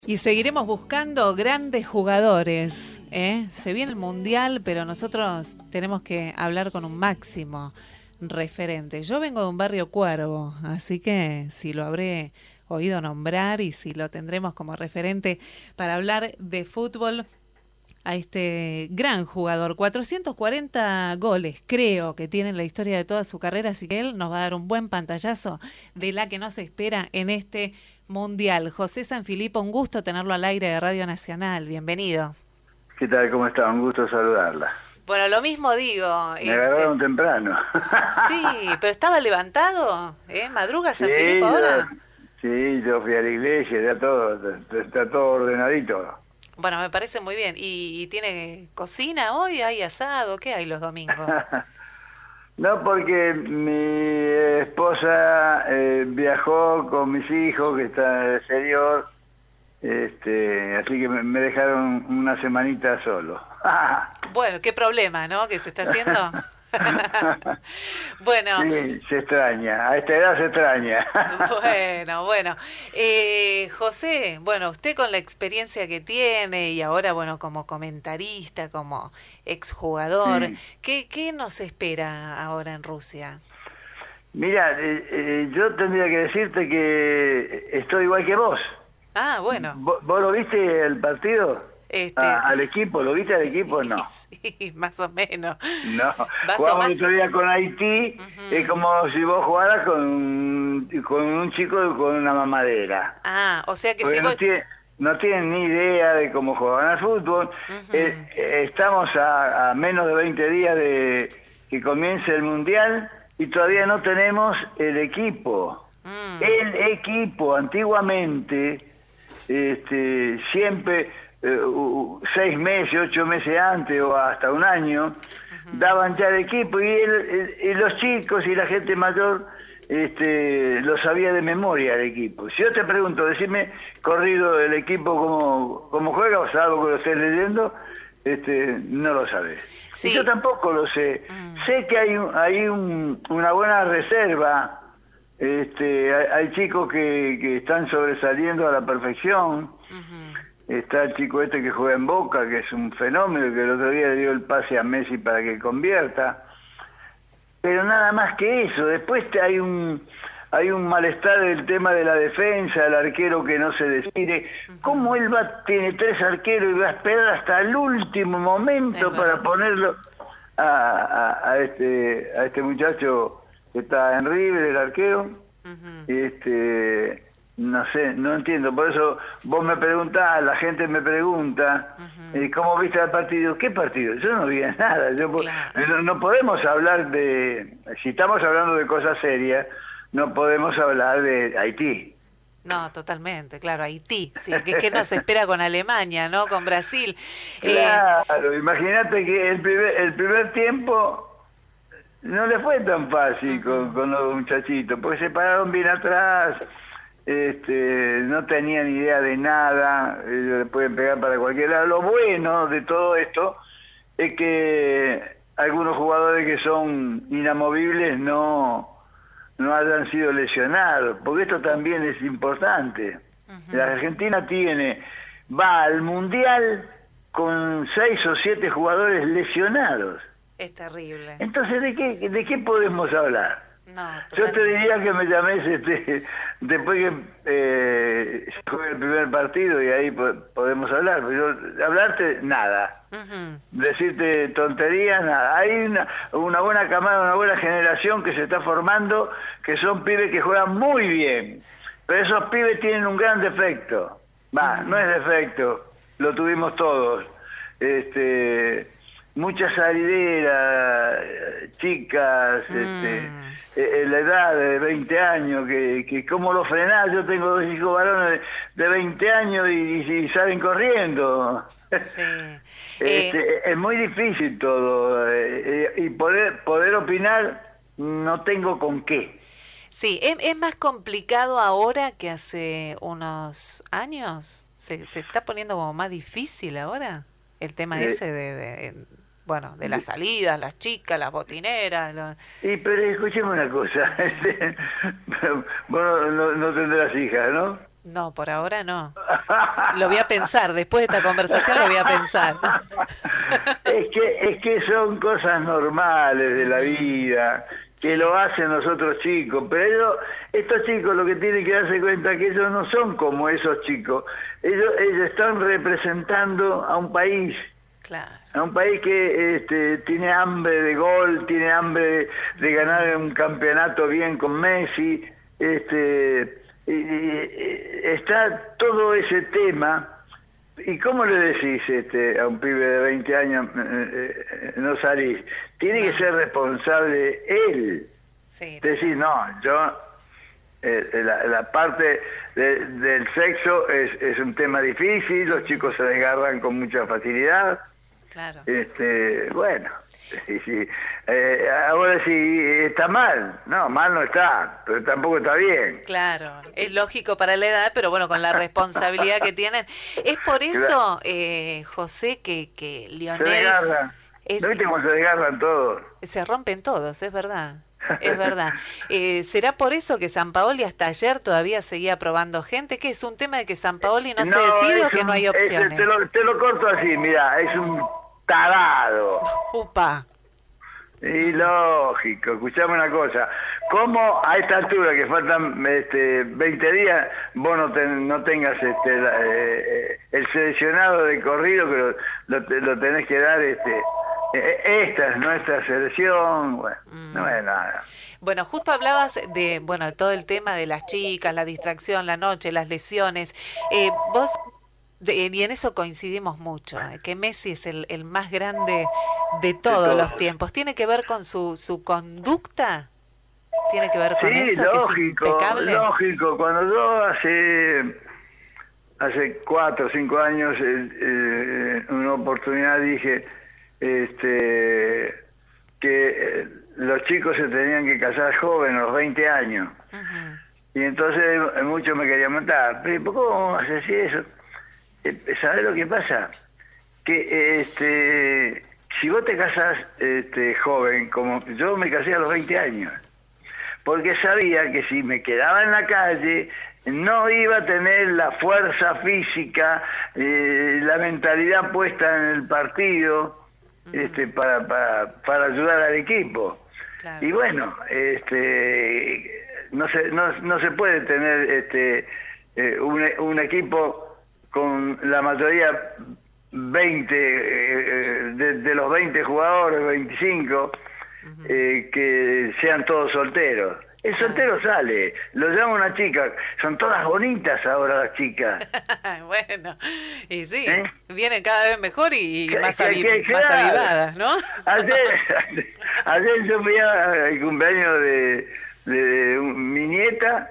Y seguiremos buscando grandes jugadores, ¿eh? Se viene el Mundial, pero nosotros tenemos que hablar con un máximo referente. Yo vengo de un barrio Cuervo, así que si lo habré oído nombrar y si lo tendremos como referente para hablar de fútbol a este gran jugador. 440 goles, creo que tiene en la historia de toda su carrera, así que él nos va a dar un buen pantallazo de la que nos espera en este Mundial. José Sanfilippo, un gusto tenerlo al aire de Radio Nacional. Bienvenido. ¿Qué tal? ¿Cómo está? Un gusto saludarla. Bueno, lo mismo digo. Me agarraron temprano. Sí, pero estaba levantado, ¿eh? ¿Madruga Sí, Sanfilippo ahora? yo fui a la iglesia, está todo ordenadito. Bueno, me parece muy bien. ¿Y tiene cocina hoy? ¿Hay asado? ¿Qué hay los domingos? No, porque mi esposa viajó con mis hijos, que están en el exterior, así que me dejaron una semanita solo. Bueno, qué problema, ¿no? Que se está haciendo. Bueno. Sí, se extraña, a esta edad se extraña. Bueno. José, bueno, usted con la experiencia que tiene y ahora, bueno, como comentarista, como exjugador, Sí. ¿qué nos espera ahora en Rusia? Mira, yo tendría que decirte que estoy igual que vos. Ah, bueno. ¿Vos lo viste el partido? ¿Al equipo? ¿Lo viste al equipo? No. Sí, más o menos. No. Jugamos el otro día con Haití, es como si vos jugaras con un chico con una mamadera. Ah, o sea que porque si vos... no tienen ni idea de cómo juegan al fútbol. Estamos a menos de 20 días de que comience el Mundial y todavía no tenemos el equipo. El equipo, antiguamente, siempre... 6 meses, 8 meses antes o hasta un año, daban ya el equipo y los chicos y la gente mayor lo sabía de memoria el equipo. Si yo te pregunto, decime corrido el equipo cómo juega, o salvo que lo estés leyendo, no lo sabes. Sí. Y yo tampoco lo sé. Sé que hay una buena reserva, hay chicos que están sobresaliendo a la perfección. Está el chico que juega en Boca, que es un fenómeno, que el otro día le dio el pase a Messi para que convierta. Pero nada más que eso. Después hay un malestar del tema de la defensa, el arquero que no se decide. ¿Cómo él tiene 3 arqueros y va a esperar hasta el último momento para ponerlo a este muchacho que está en River, el arquero? No sé, no entiendo. Por eso vos me preguntás, la gente me pregunta, ¿cómo viste el partido? ¿Qué partido? Yo no vi nada. No podemos hablar si estamos hablando de cosas serias, no podemos hablar de Haití. No, totalmente, claro, Haití, sí, ¿qué nos espera con Alemania, no? Con Brasil. Claro, imagínate que el primer tiempo no le fue tan fácil con los muchachitos, porque se pararon bien atrás. No tenían idea de nada, ellos le pueden pegar para cualquier lado. Lo bueno de todo esto es que algunos jugadores que son inamovibles no hayan sido lesionados, porque esto también es importante. La Argentina va al Mundial con 6 o 7 jugadores lesionados. Es terrible. Entonces, ¿de qué podemos hablar? No, yo te diría que me llames después que se juegue el primer partido y ahí podemos hablar. Pero hablarte, nada. Decirte tonterías, nada. Hay una buena camada, una buena generación que se está formando, que son pibes que juegan muy bien. Pero esos pibes tienen un gran defecto. No es defecto, lo tuvimos todos. Muchas salideras, chicas, en la edad de 20 años, que cómo lo frenás. Yo tengo 2 hijos varones de 20 años y salen corriendo. Sí. Es muy difícil todo, y poder opinar no tengo con qué. Sí, es más complicado ahora que hace unos años. Se está poniendo como más difícil ahora el tema ese de las salidas, las chicas, las botineras. Pero escucheme una cosa, vos no tendrás hijas, ¿no? No, por ahora no. Lo voy a pensar, después de esta conversación lo voy a pensar. Es que son cosas normales de la vida, que lo hacen los otros chicos, pero estos chicos lo que tienen que darse cuenta es que ellos no son como esos chicos, ellos están representando a un país. Claro. A un país que tiene hambre de gol, tiene hambre de ganar un campeonato bien con Messi, está todo ese tema. ¿Y cómo le decís a un pibe de 20 años no salís? Tiene que ser responsable él. Sí, decir, no, yo la parte del sexo es un tema difícil, los chicos se desgarran con mucha facilidad. Claro. Bueno, sí. Ahora si está mal, no, mal no está, pero tampoco está bien. Claro, es lógico para la edad, pero bueno, con la responsabilidad que tienen. Es por eso, José, que Lionel... Se desgarran. ¿No viste cómo se desgarran todos? Se rompen todos, es verdad. Es verdad. ¿Será por eso que Sampaoli hasta ayer todavía seguía probando gente? ¿Qué es un tema de que Sampaoli no se decide o que no hay opciones? Te lo corto así, mira, es un tarado. Upa. Y lógico, escuchame una cosa, ¿cómo a esta altura que faltan 20 días vos no tengas el seleccionado de corrido que lo tenés que dar? Esta es nuestra selección, bueno, no es nada. Bueno, justo hablabas de todo el tema de las chicas, la distracción, la noche, las lesiones. Vos, y en eso coincidimos mucho, que Messi es el más grande de todos los tiempos. ¿Tiene que ver con su conducta? ¿Tiene que ver con eso? Lógico, que es impecable. Lógico. Cuando yo hace 4 o 5 años en una oportunidad dije que los chicos se tenían que casar jóvenes, a los 20 años. Uh-huh. Y entonces muchos me querían matar. Pero ¿cómo haces eso? ¿Sabés lo que pasa? Que si vos te casás joven, como yo me casé a los 20 años, porque sabía que si me quedaba en la calle no iba a tener la fuerza física, la mentalidad puesta en el partido, para ayudar al equipo. Claro. Y bueno, no se puede tener un equipo con la mayoría 20 de los 20 jugadores, 25, uh-huh. Que sean todos solteros. El soltero sale, lo llama una chica, son todas bonitas ahora las chicas. Bueno, y sí, vienen cada vez mejor y más avivadas, ¿no? Ayer yo fui al cumpleaños de mi nieta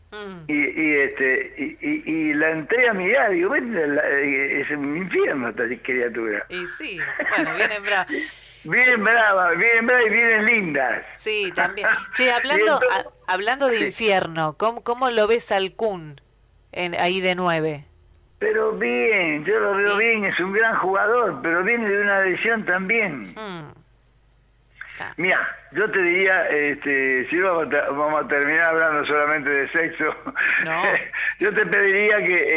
y la entré a mirar, digo, es un infierno esta criatura. Y sí, bueno, vienen bravas. Vienen bravas y vienen lindas. Sí, también. Che, hablando de infierno, ¿cómo lo ves al Kun ahí de 9? Pero bien, yo lo veo bien, es un gran jugador, pero viene de una lesión también. Mira, yo te diría, si vamos a terminar hablando solamente de sexo, no. Yo te pediría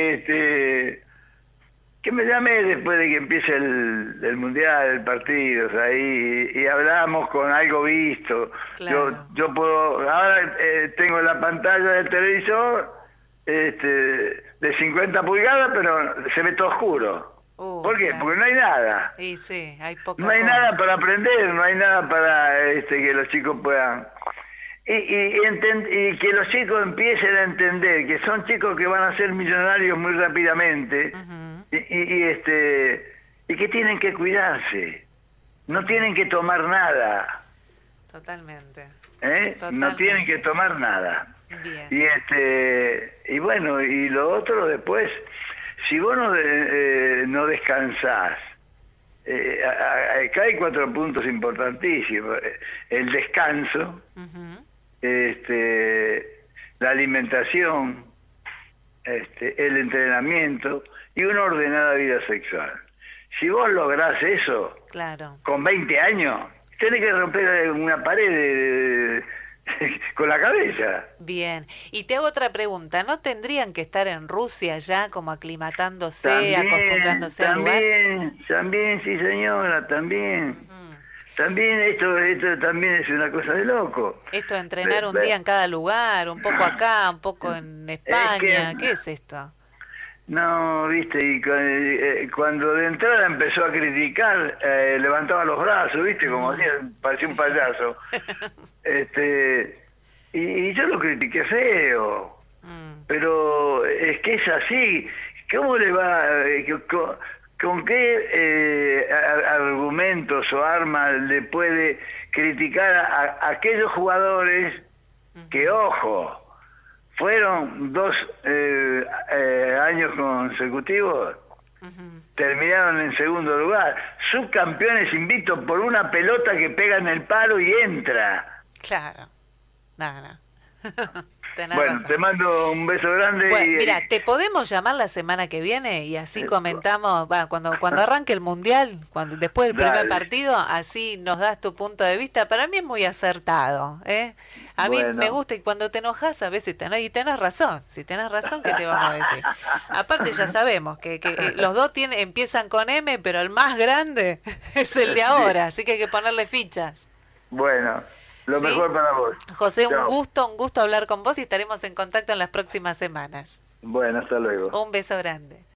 que me llame después de que empiece el mundial, el partido, ahí, y hablamos con algo visto. Claro. Yo puedo, ahora tengo la pantalla del televisor de 50 pulgadas, pero se ve todo oscuro. ¿Por qué? Claro. Porque no hay nada. Sí, hay poca no hay cosa. Nada para aprender, no hay nada para que los chicos puedan... Y que los chicos empiecen a entender que son chicos que van a ser millonarios muy rápidamente. Uh-huh. Y que tienen que cuidarse, no tienen que tomar nada. Totalmente. No tienen que tomar nada. Bien. Y bueno, y lo otro después, si vos no descansás, acá hay 4 puntos importantísimos: el descanso, uh-huh. La alimentación, el entrenamiento y una ordenada vida sexual. Si vos lográs eso, claro. Con 20 años, tenés que romper una pared de con la cabeza. Bien. Y te hago otra pregunta. ¿No tendrían que estar en Rusia ya como aclimatándose, También, acostumbrándose al lugar? también, sí señora, también. Ujú. También esto también es una cosa de loco. Esto de entrenar un día en cada lugar, un poco acá, un poco en España, ¿qué es esto? No, viste, y cuando de entrada empezó a criticar, levantaba los brazos, viste, como hacía, parecía un payaso. Y yo lo critiqué feo, Mm, pero es que es así. ¿Cómo le va? ¿Con qué argumentos o armas le puede criticar a aquellos jugadores que, ojo, fueron 2 años consecutivos, ujú. terminaron en segundo lugar, subcampeones invictos por una pelota que pega en el palo y entra? Claro. No, no. Tenés Bueno, razón. te mando un beso grande Bueno, mira, ¿te podemos llamar la semana que viene y así comentamos, cuando arranque el mundial, después del primer dale. partido, así nos das tu punto de vista? Para mí es muy acertado, ¿eh? A mí me Bueno, gusta y cuando te enojas a veces y tenés razón, si tenés razón, ¿qué te vamos a decir? Aparte ya sabemos que los dos empiezan con M, pero el más grande es el de sí. ahora, así que hay que ponerle fichas. Bueno, lo ¿Sí? mejor para vos. José, Chao. un gusto hablar con vos y estaremos en contacto en las próximas semanas. Bueno, hasta luego. Un beso grande.